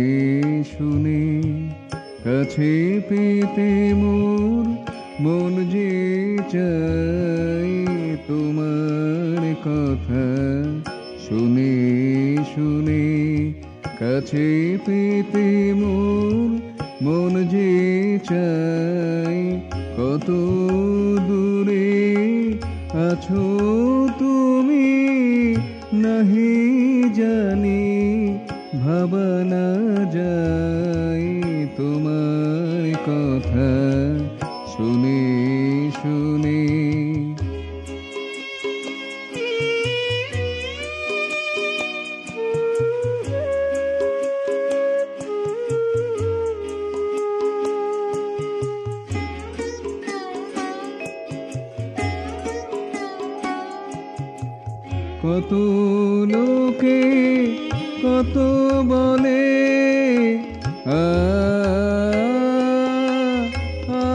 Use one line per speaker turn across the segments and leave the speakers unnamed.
শুনে কাছে পেতে মোর মন যে চাই তোমার কথা শুনে শুনে কাছে পেতে মোর মন যে চাই কত দূরে আছো তুমি নাহি জানি ভাবা না যায় তোমার কথা শুনে শুনে কত লোকে কত বলে আ আ,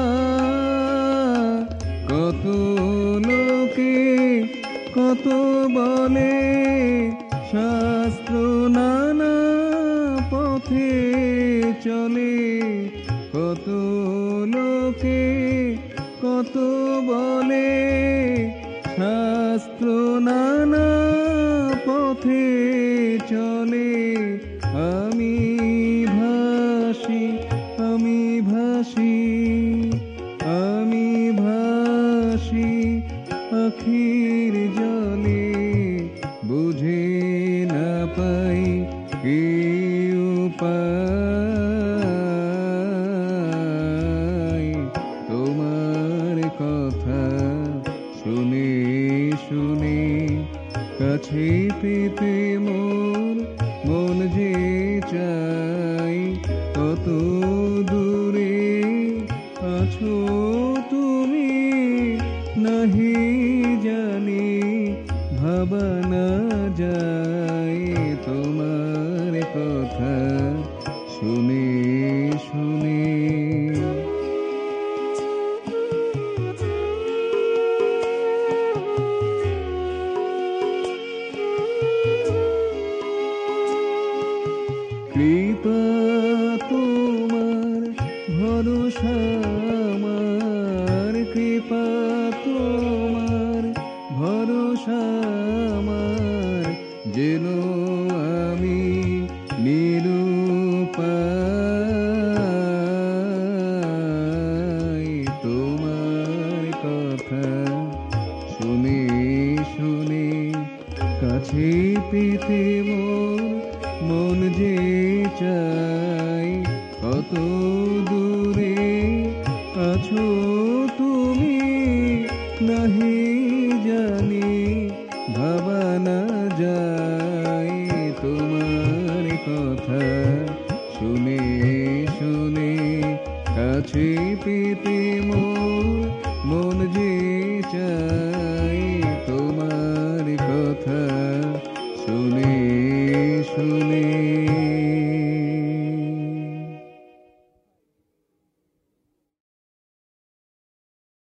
কত লোকে কত বলে শাস্ত্র নানা পথে চলে কত লোকে কত বলে শাস্ত্র নানা পথে চলে আমি ভাসি আমি ভাসি আমি ভাসি আখির জলে বুঝে না পাই কি উপায় তোমার কথা শুনে শুনে কাছে পেতে মোর মন যে চাই কত দূরে আছো তুমি নাহি জানি ভাবা না যায় তোমার কথা শুনে শুনে কৃপা তোমার ভরসা আমার কৃপা তোমার ভরসা আমার যেন আমি নিরুপায় তোমার কথা শুনে শুনে কাছে পেতে মোর মন যে চাই কত দূরে আছো তুমি নাহি জানি ভাবা না যায় তোমার কথা শুনে শুনে কাছে পেতে